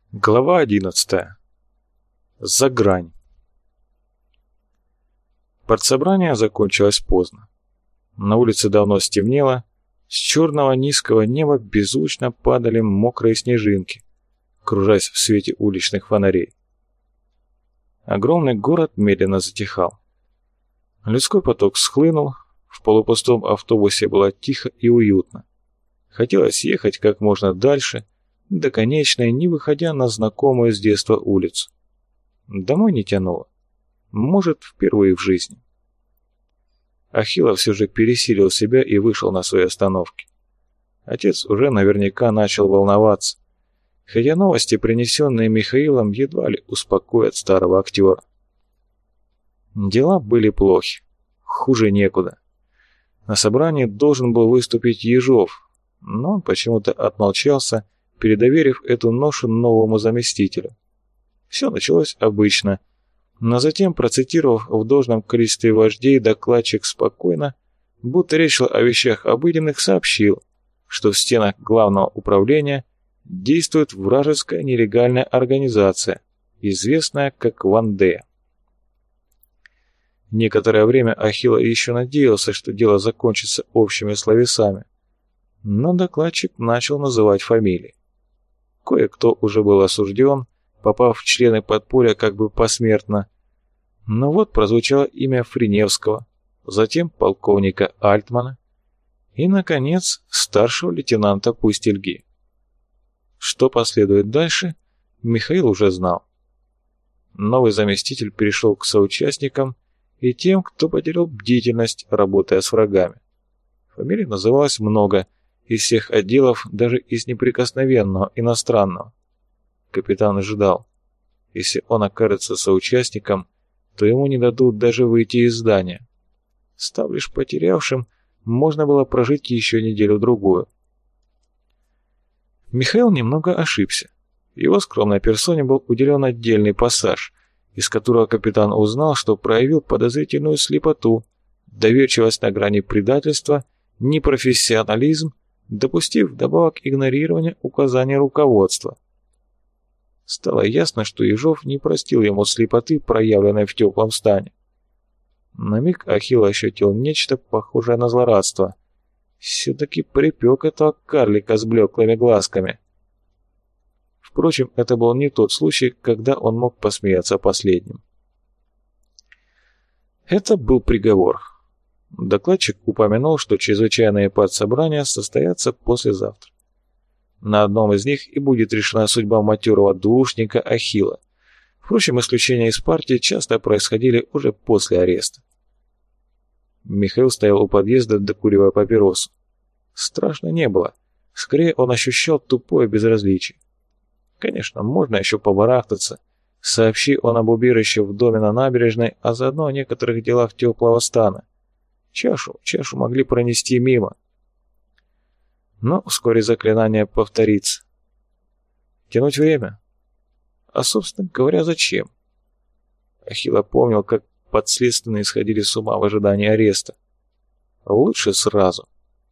Глава 11. За грань. Партсобрание закончилось поздно. На улице давно стемнело, с черного низкого неба беззвучно падали мокрые снежинки, кружась в свете уличных фонарей. Огромный город медленно затихал. Людской поток схлынул, в полупустом автобусе было тихо и уютно. Хотелось ехать как можно дальше, до конечной, не выходя на знакомую с детства улицу. Домой не тянуло. Может, впервые в жизни. Ахилов все же пересилил себя и вышел на своей остановке. Отец уже наверняка начал волноваться, хотя новости, принесенные Михаилом, едва ли успокоят старого актера. Дела были плохи. Хуже некуда. На собрании должен был выступить Ежов, но он почему-то отмолчался, передоверив эту ношу новому заместителю. Все началось обычно, но затем, процитировав в должном количестве вождей, докладчик спокойно, будто речь шла о вещах обыденных, сообщил, что в стенах главного управления действует вражеская нелегальная организация, известная как Вандея. Некоторое время Ахилл еще надеялся, что дело закончится общими словесами, но докладчик начал называть фамилии. Кое-кто уже был осужден, попав в члены подполья как бы посмертно. Но вот прозвучало имя Фриневского, затем полковника Альтмана и, наконец, старшего лейтенанта Пустельги. Что последует дальше, Михаил уже знал. Новый заместитель перешел к соучастникам и тем, кто потерял бдительность, работая с врагами. Фамилий называлось много, из всех отделов, даже из неприкосновенного иностранного. Капитан ожидал. Если он окажется соучастником, то ему не дадут даже выйти из здания. Став лишь потерявшим, можно было прожить еще неделю-другую. Михаил немного ошибся. Его скромной персоне был уделен отдельный пассаж, из которого капитан узнал, что проявил подозрительную слепоту, доверчивость на грани предательства, непрофессионализм, допустив вдобавок игнорирование указаний руководства. Стало ясно, что Ежов не простил ему слепоты, проявленной в теплом стане. На миг Ахилл ощутил нечто похожее на злорадство. Все-таки припек этого карлика с блеклыми глазками. Впрочем, это был не тот случай, когда он мог посмеяться последним. Это был приговор. Докладчик упомянул, что чрезвычайные партсобрания состоятся послезавтра. На одном из них и будет решена судьба матерого двушника Ахилла. Впрочем, исключения из партии часто происходили уже после ареста. Михаил стоял у подъезда, докуривая папиросу. Страшно не было. Скорее, он ощущал тупое безразличие. Конечно, можно еще побарахтаться. Сообщи он об убежище в доме на набережной, а заодно о некоторых делах теплого стана. Чашу могли пронести мимо. Но вскоре заклинание повторится. Тянуть время? А, собственно говоря, зачем? Ахилл помнил, как подследственные сходили с ума в ожидании ареста. Лучше сразу.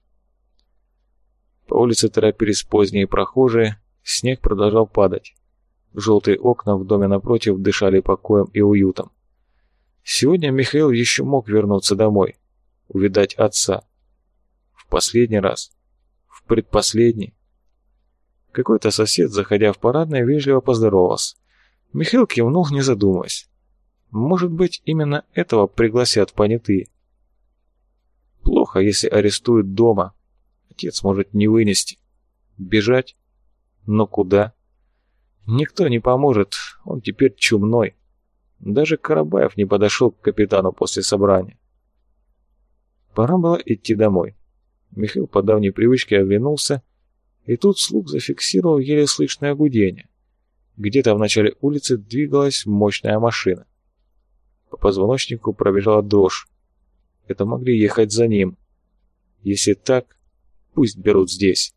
По улице торопились поздние прохожие, снег продолжал падать. Желтые окна в доме напротив дышали покоем и уютом. Сегодня Михаил еще мог вернуться домой, увидать отца. В последний раз. В предпоследний. Какой-то сосед, заходя в парадное, вежливо поздоровался. Михаил кивнул, не задумываясь. Может быть, именно этого пригласят понятые. Плохо, если арестуют дома. Отец может не вынести. Бежать? Но куда? Никто не поможет, он теперь чумной. Даже Карабаев не подошел к капитану после собрания. Пора было идти домой. Михаил по давней привычке оглянулся, и тут слух зафиксировал еле слышное гудение. Где-то в начале улицы двигалась мощная машина. По позвоночнику пробежала дрожь. Это могли ехать за ним. Если так, пусть берут здесь.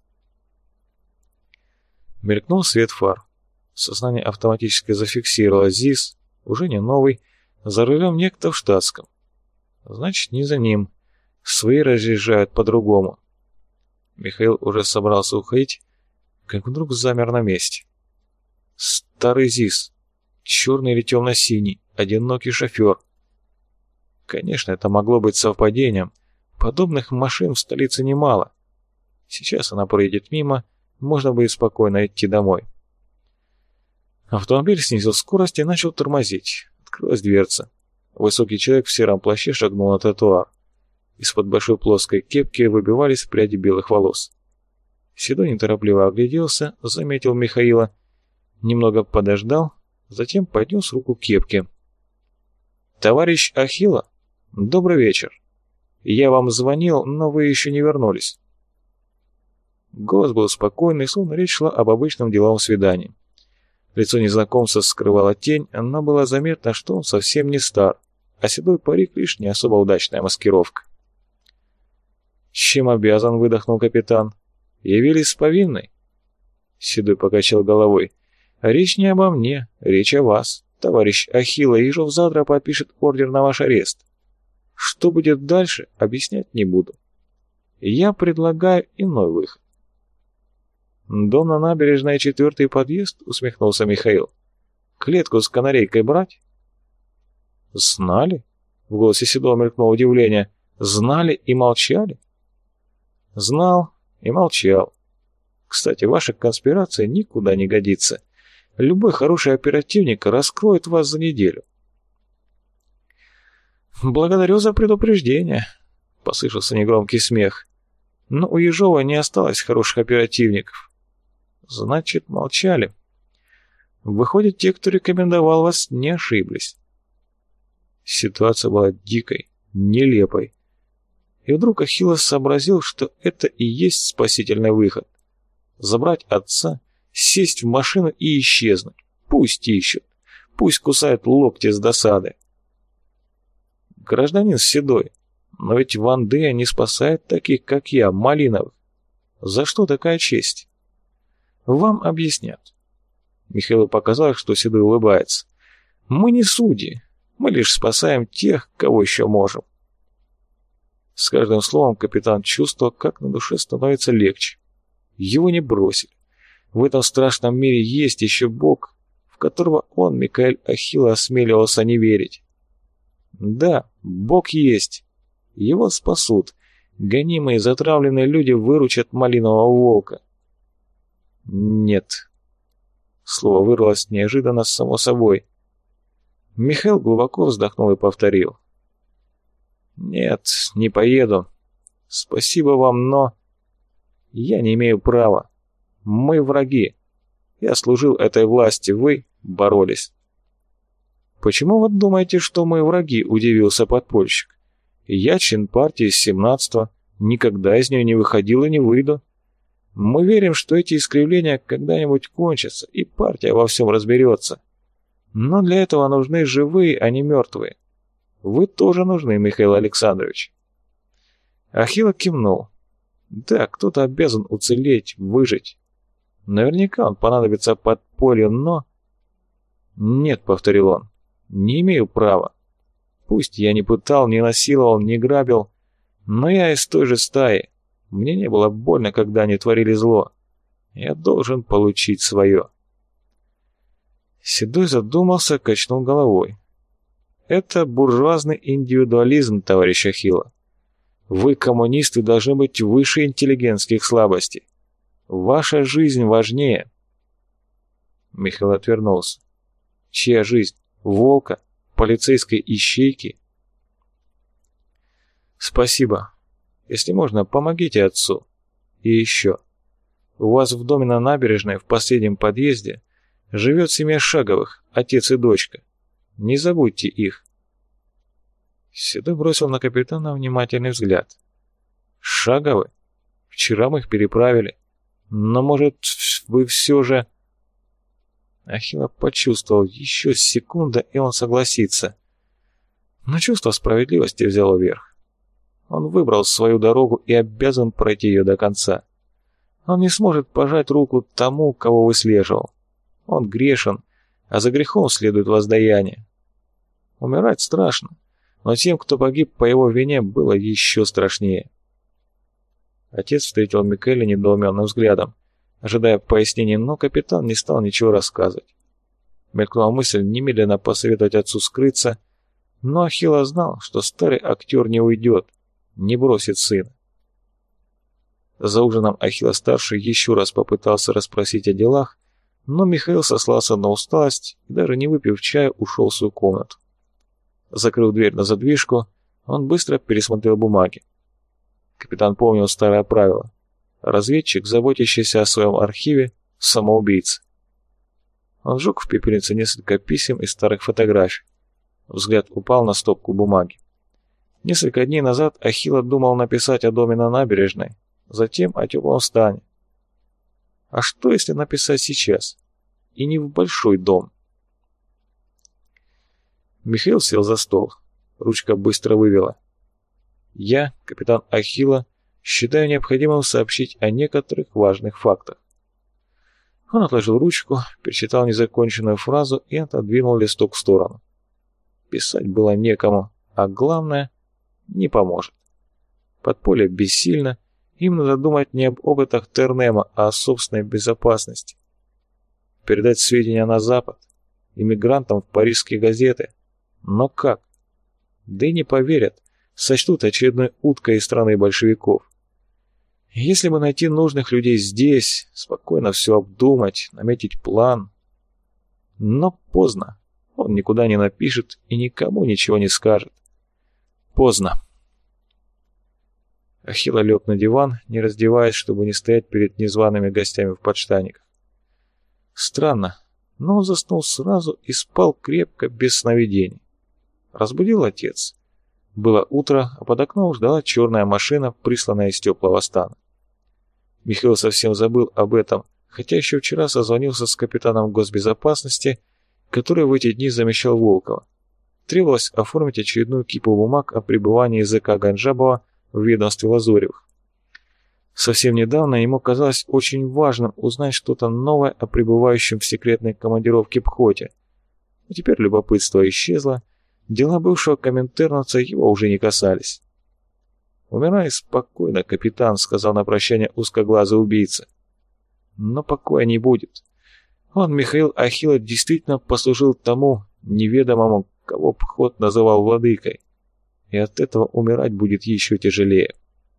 Мелькнул свет фар. Сознание автоматически зафиксировало ЗИС, уже не новый, за рулем некто в штатском. Значит, не за ним. Свои разъезжают по-другому. Михаил уже собрался уходить, как вдруг замер на месте. Старый ЗИС. Черный или темно-синий. Одинокий шофер. Конечно, это могло быть совпадением. Подобных машин в столице немало. Сейчас она проедет мимо, можно будет спокойно идти домой. Автомобиль снизил скорость и начал тормозить. Открылась дверца. Высокий человек в сером плаще шагнул на тротуар. Из-под большой плоской кепки выбивались пряди белых волос. Седой неторопливо огляделся, заметил Михаила, немного подождал, затем поднес руку к кепке. «Товарищ Ахилла, добрый вечер. Я вам звонил, но вы еще не вернулись». Голос был спокойный, словно речь шла об обычном деловом свидании. Лицо незнакомца скрывало тень, но было заметно, что он совсем не стар, а седой парик лишь не особо удачная маскировка. «Чем обязан?» — выдохнул капитан. «Явились с повинной?» Седой покачал головой. «Речь не обо мне, речь о вас. Товарищ Ахилла Ежов завтра подпишет ордер на ваш арест. Что будет дальше, объяснять не буду. Я предлагаю иной выход». «Дом на набережной, 4-й подъезд?» — усмехнулся Михаил. «Клетку с канарейкой брать?» «Знали?» — в голосе Седова мелькнуло удивление. «Знали и молчали?» «Знал и молчал. Кстати, ваша конспирация никуда не годится. Любой хороший оперативник раскроет вас за неделю». «Благодарю за предупреждение», — послышался негромкий смех. «Но у Ежова не осталось хороших оперативников». «Значит, молчали. Выходит, те, кто рекомендовал вас, не ошиблись». Ситуация была дикой, нелепой. И вдруг Ахиллос сообразил, что это и есть спасительный выход. Забрать отца, сесть в машину и исчезнуть. Пусть ищут, пусть кусают локти с досады. «Гражданин Седой, но ведь Ван Дея не спасает таких, как я, Малиновых. За что такая честь?» «Вам объяснят». Михаилу показалось, что Седой улыбается. «Мы не судьи, мы лишь спасаем тех, кого еще можем». С каждым словом капитан чувствовал, как на душе становится легче. Его не бросили. В этом страшном мире есть еще Бог, в которого он, Микаэль Ахилла, осмеливался не верить. Да, Бог есть. Его спасут. Гонимые, затравленные люди выручат малинового волка. Нет. Слово вырвалось неожиданно само собой. Михаил глубоко вздохнул и повторил. «Нет, не поеду. Спасибо вам, но... Я не имею права. Мы враги. Я служил этой власти, вы боролись». «Почему вы думаете, что мы враги?» — удивился подпольщик. «Я член партии с 17-го, никогда из нее не выходил и не выйду. Мы верим, что эти искривления когда-нибудь кончатся, и партия во всем разберется. Но для этого нужны живые, а не мертвые. Вы тоже нужны, Михаил Александрович». Ахилла кивнул. Да, кто-то обязан уцелеть, выжить. Наверняка он понадобится подполью, но... «Нет», — повторил он, — «не имею права. Пусть я не пытал, не насиловал, не грабил, но я из той же стаи. Мне не было больно, когда они творили зло. Я должен получить свое». Седой задумался, качнул головой. «Это буржуазный индивидуализм, товарищ Ахилла. Вы, коммунисты, должны быть выше интеллигентских слабостей. Ваша жизнь важнее». Михаил отвернулся. «Чья жизнь? Волка? Полицейской ищейки?» «Спасибо. Если можно, помогите отцу. И еще. У вас в доме на набережной, в последнем подъезде, живет семья Шаговых, отец и дочка. Не забудьте их». Седой бросил на капитана внимательный взгляд. «Шаговы? Вчера мы их переправили. Но, может, вы все же...» Ахилла почувствовал, еще секунда, и он согласится. Но чувство справедливости взяло верх. Он выбрал свою дорогу и обязан пройти ее до конца. Он не сможет пожать руку тому, кого выслеживал. Он грешен, а за грехом следует воздаяние. Умирать страшно, но тем, кто погиб по его вине, было еще страшнее. Отец встретил Микаэля недоуменным взглядом. ожидая пояснений, но капитан не стал ничего рассказывать. Мелькнула мысль немедленно посоветовать отцу скрыться, но Ахилла знал, что старый актер не уйдет, не бросит сына. За ужином Ахилла-старший еще раз попытался расспросить о делах, но Михаил сослался на усталость и, даже не выпив чая, ушел в свою комнату. Закрыв дверь на задвижку, он быстро пересмотрел бумаги. Капитан помнил старое правило: разведчик, заботящийся о своем архиве, самоубийца. Он сжег в пепельнице несколько писем и старых фотографий. Взгляд упал на стопку бумаги. Несколько дней назад Ахилла думал написать о доме на набережной, затем о теплом стане. А что, если написать сейчас? И не в большой дом? Михаил сел за стол. Ручка быстро вывела: «Я, капитан Ахилла, считаю необходимым сообщить о некоторых важных фактах». Он отложил ручку, перечитал незаконченную фразу и отодвинул листок в сторону. Писать было некому, а главное — не поможет. Подполье бессильно, им надо думать не об опытах Тернема, а о собственной безопасности. Передать сведения на Запад, иммигрантам в парижские газеты. Но как? Да и не поверят, сочтут очередной уткой из страны большевиков. Если бы найти нужных людей здесь, спокойно все обдумать, наметить план. Но поздно. Он никуда не напишет и никому ничего не скажет. Поздно. Ахилла лег на диван, не раздеваясь, чтобы не стоять перед незваными гостями в подштаниках. Странно, но он заснул сразу и спал крепко, без сновидений. Разбудил отец. Было утро, а под окном ждала черная машина, присланная из теплого стана. Михаил совсем забыл об этом, хотя еще вчера созвонился с капитаном госбезопасности, который в эти дни замещал Волкова. Требовалось оформить очередную кипу бумаг о пребывании языка Ганджабова в ведомстве Лазоревых. Совсем недавно ему казалось очень важным узнать что-то новое о пребывающем в секретной командировке Пхоте. Но теперь любопытство исчезло, дела бывшего коминтерновца его уже не касались. «Умирай спокойно, капитан», — сказал на прощание узкоглазый убийца. Но покоя не будет. Он, Михаил Ахилла, действительно послужил тому неведомому, кого Пхот называл владыкой, и от этого умирать будет еще тяжелее.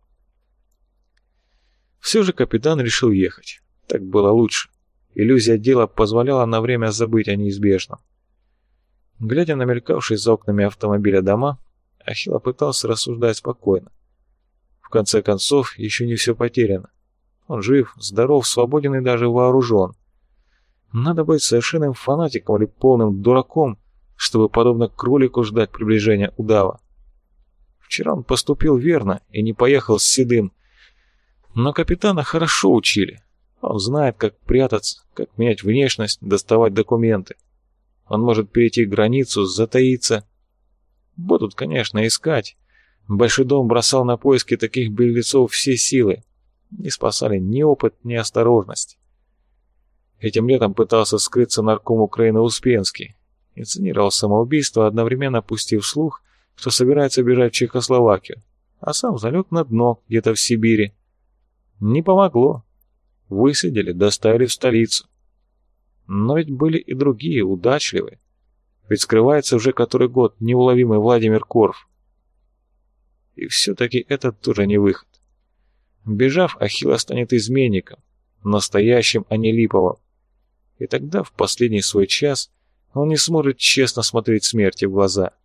Все же капитан решил ехать. Так было лучше. Иллюзия дела позволяла на время забыть о неизбежном. Глядя на мелькавшие за окнами автомобиля дома, Ахилла пытался рассуждать спокойно. В конце концов, еще не все потеряно. Он жив, здоров, свободен и даже вооружен. Надо быть совершенным фанатиком или полным дураком, чтобы, подобно кролику, ждать приближения удава. Вчера он поступил верно и не поехал с Седым, но капитана хорошо учили. Он знает, как прятаться, как менять внешность, доставать документы. Он может перейти границу, затаиться. Будут, конечно, искать. Большой дом бросал на поиски таких беглецов все силы. Не спасали ни опыт, ни осторожность. Этим летом пытался скрыться нарком Украины Успенский. Инсценировал самоубийство, одновременно пустив слух, что собирается бежать в Чехословакию, а сам залег на дно где-то в Сибири. Не помогло. Высадили, доставили в столицу. Но ведь были и другие, удачливые. Ведь скрывается уже который год неуловимый Владимир Корф. И все-таки это тоже не выход. Бежав, Ахилла станет изменником, настоящим, а не липовым. И тогда, в последний свой час, он не сможет честно смотреть смерти в глаза.